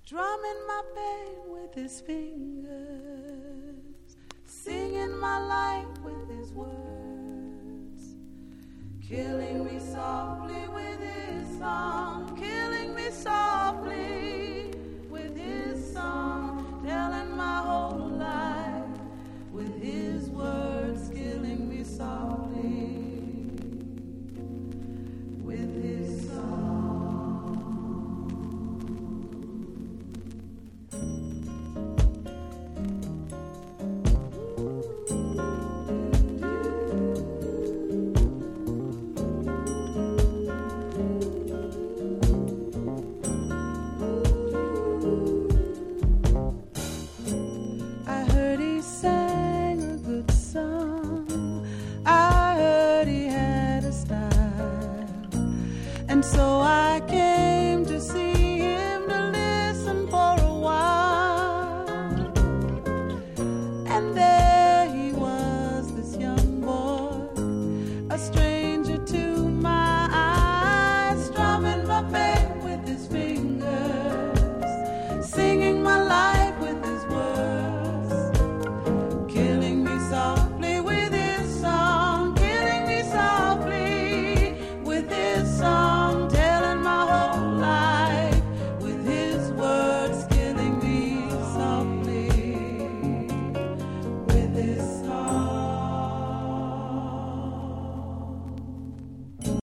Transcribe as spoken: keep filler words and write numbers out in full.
drumming my pain with his fingers, singing my life with his words, killing me softly with his song.